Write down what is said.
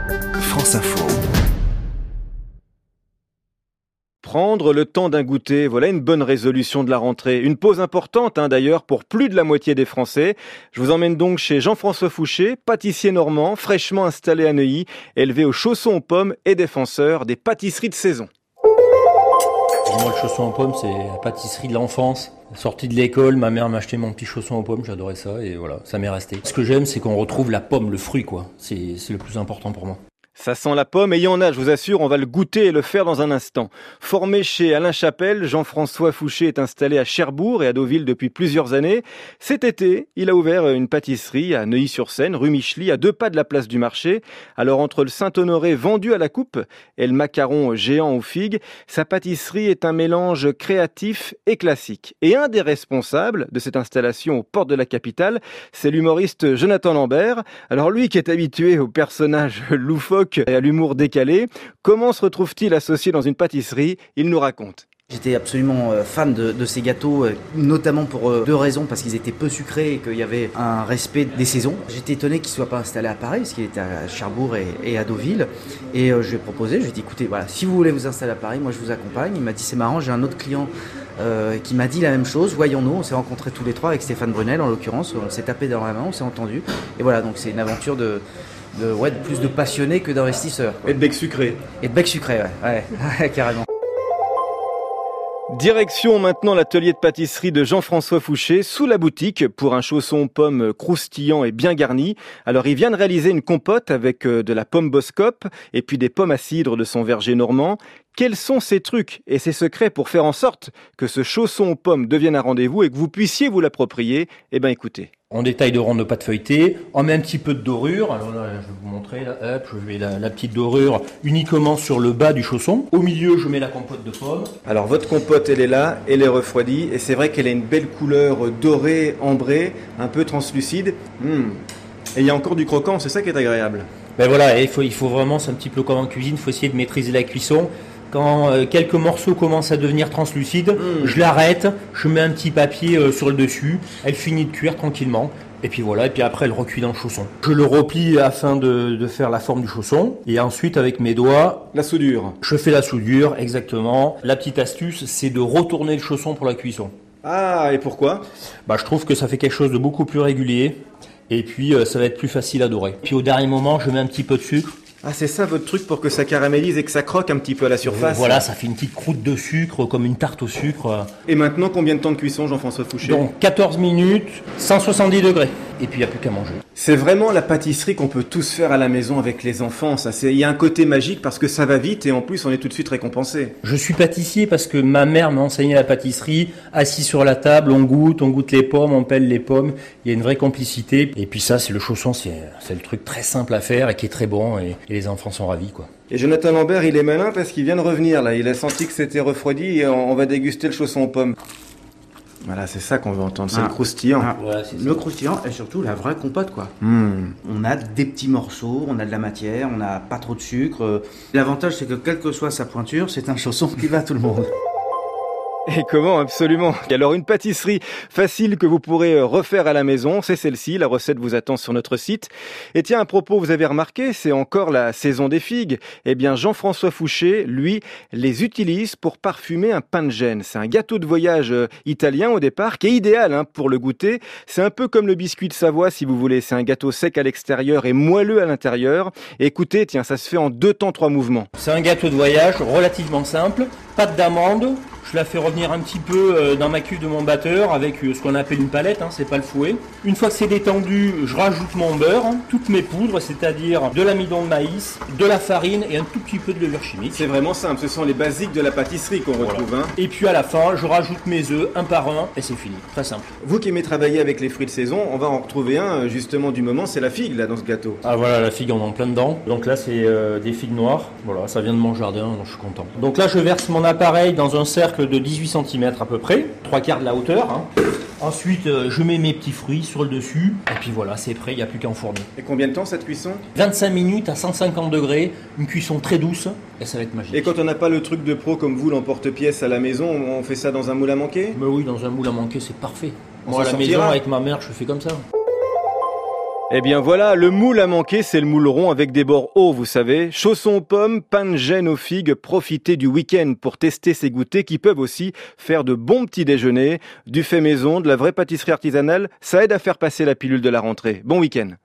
France Info. Prendre le temps d'un goûter, voilà une bonne résolution de la rentrée. Une pause importante d'ailleurs pour plus de la moitié des Français. Je vous emmène donc chez Jean-François Fouché, pâtissier normand, fraîchement installé à Neuilly, élevé aux chaussons aux pommes et défenseur des pâtisseries de saison. Moi, le chausson aux pommes, c'est la pâtisserie de l'enfance. Sortie de l'école, ma mère m'a acheté mon petit chausson aux pommes, j'adorais ça et voilà, ça m'est resté. Ce que j'aime, c'est qu'on retrouve la pomme, le fruit, quoi. C'est le plus important pour moi. Ça sent la pomme et il y en a, je vous assure, on va le goûter et le faire dans un instant. Formé chez Alain Chapelle, Jean-François Fouché est installé à Cherbourg et à Deauville depuis plusieurs années. Cet été, il a ouvert une pâtisserie à Neuilly-sur-Seine, rue Michely, à 2 pas de la place du marché. Alors entre le Saint-Honoré vendu à la coupe et le macaron géant aux figues, sa pâtisserie est un mélange créatif et classique. Et un des responsables de cette installation aux portes de la capitale, c'est l'humoriste Jonathan Lambert. Alors lui qui est habitué aux personnages loufoques et à l'humour décalé, comment se retrouve-t-il associé dans une pâtisserie? Il nous raconte. J'étais absolument fan de ces gâteaux, notamment pour 2 raisons, parce qu'ils étaient peu sucrés et qu'il y avait un respect des saisons. J'étais étonné qu'ils ne soient pas installés à Paris, parce qu'il était à Cherbourg et à Deauville. Et je lui ai proposé, je lui ai dit, écoutez, voilà, si vous voulez vous installer à Paris, moi je vous accompagne. Il m'a dit, c'est marrant, j'ai un autre client qui m'a dit la même chose, voyons-nous, on s'est rencontrés tous les 3 avec Stéphane Brunel en l'occurrence, on s'est tapé dans la main, on s'est entendu. Et voilà, donc c'est une aventure de plus de passionnés que d'investisseurs. Et de bec sucré. Et de bec sucré, ouais, carrément. Direction maintenant l'atelier de pâtisserie de Jean-François Fouché, sous la boutique, pour un chausson aux pommes croustillant et bien garni. Alors il vient de réaliser une compote avec de la pomme Boscop et puis des pommes à cidre de son verger normand. Quels sont ces trucs et ces secrets pour faire en sorte que ce chausson aux pommes devienne un rendez-vous et que vous puissiez vous l'approprier? Eh bien écoutez. On détaille de ronde de pâte feuilletée, on met un petit peu de dorure. Alors là, je vais vous montrer, là, hop, je mets la petite dorure uniquement sur le bas du chausson. Au milieu, je mets la compote de pommes. Alors votre compote, elle est là, elle est refroidie et c'est vrai qu'elle a une belle couleur dorée, ambrée, un peu translucide. Et il y a encore du croquant, c'est ça qui est agréable. Ben voilà, il faut vraiment, c'est un petit peu comme en cuisine, il faut essayer de maîtriser la cuisson. Quand quelques morceaux commencent à devenir translucides, je l'arrête, je mets un petit papier sur le dessus, elle finit de cuire tranquillement, et puis voilà, et puis après elle recuit dans le chausson. Je le replie afin de faire la forme du chausson, et ensuite avec mes doigts... La soudure. Je fais la soudure, exactement. La petite astuce, c'est de retourner le chausson pour la cuisson. Ah, et pourquoi? Je trouve que ça fait quelque chose de beaucoup plus régulier, et puis ça va être plus facile à dorer. Puis au dernier moment, je mets un petit peu de sucre. Ah, c'est ça votre truc pour que ça caramélise et que ça croque un petit peu à la surface. Voilà, ça fait une petite croûte de sucre, comme une tarte au sucre. Et maintenant, combien de temps de cuisson, Jean-François Fouché? Donc 14 minutes, 170 degrés. Et puis il n'y a plus qu'à manger. C'est vraiment la pâtisserie qu'on peut tous faire à la maison avec les enfants. Il y a un côté magique parce que ça va vite et en plus on est tout de suite récompensé. Je suis pâtissier parce que ma mère m'a enseigné la pâtisserie. Assis sur la table, on goûte les pommes, on pèle les pommes. Il y a une vraie complicité. Et puis ça, c'est le chausson, c'est le truc très simple à faire et qui est très bon. Et les enfants sont ravis, quoi. Et Jonathan Lambert, il est malin parce qu'il vient de revenir là. Il a senti que c'était refroidi et on va déguster le chausson aux pommes. Voilà, c'est ça qu'on veut entendre, c'est le croustillant. Ouais, le croustillant et surtout la vraie compote, quoi. On a des petits morceaux, on a de la matière, on n'a pas trop de sucre. L'avantage, c'est que quelle que soit sa pointure, c'est un chausson qui va à tout le monde. Et comment? Absolument. Alors une pâtisserie facile que vous pourrez refaire à la maison, c'est celle-ci. La recette vous attend sur notre site. Et tiens, à propos, vous avez remarqué, c'est encore la saison des figues. Eh bien, Jean-François Fouché, lui, les utilise pour parfumer un pain de Gênes. C'est un gâteau de voyage italien au départ, qui est idéal pour le goûter. C'est un peu comme le biscuit de Savoie, si vous voulez. C'est un gâteau sec à l'extérieur et moelleux à l'intérieur. Et écoutez, tiens, ça se fait en 2 temps 3 mouvements. C'est un gâteau de voyage relativement simple. Pâte d'amande. Je la fais revenir un petit peu dans ma cuve de mon batteur avec ce qu'on appelle une palette, c'est pas le fouet. Une fois que c'est détendu, je rajoute mon beurre, toutes mes poudres, c'est-à-dire de l'amidon de maïs, de la farine et un tout petit peu de levure chimique. C'est vraiment simple, ce sont les basiques de la pâtisserie qu'on retrouve. Et puis à la fin, je rajoute mes œufs un par un et c'est fini, très simple. Vous qui aimez travailler avec les fruits de saison, on va en retrouver un justement du moment, c'est la figue là dans ce gâteau. Ah voilà, la figue on en plein dedans. Donc là c'est des figues noires, voilà, ça vient de mon jardin, donc je suis content. Donc là je verse mon appareil dans un cercle de 18 cm à peu près, 3/4 de la hauteur. Ensuite, je mets mes petits fruits sur le dessus, et puis voilà, c'est prêt, il n'y a plus qu'à enfourner. Et combien de temps cette cuisson? 25 minutes à 150 degrés, une cuisson très douce, et ça va être magique. Et quand on n'a pas le truc de pro comme vous, l'emporte-pièce à la maison, on fait ça dans un moule à manquer? Mais oui, dans un moule à manquer, c'est parfait. On Moi, à la sortira. maison, avec ma mère, je fais comme ça. Eh bien voilà, le moule à manquer, c'est le moule rond avec des bords hauts, vous savez. Chaussons aux pommes, pain de gêne aux figues, profitez du week-end pour tester ces goûters qui peuvent aussi faire de bons petits déjeuners. Du fait maison, de la vraie pâtisserie artisanale, ça aide à faire passer la pilule de la rentrée. Bon week-end.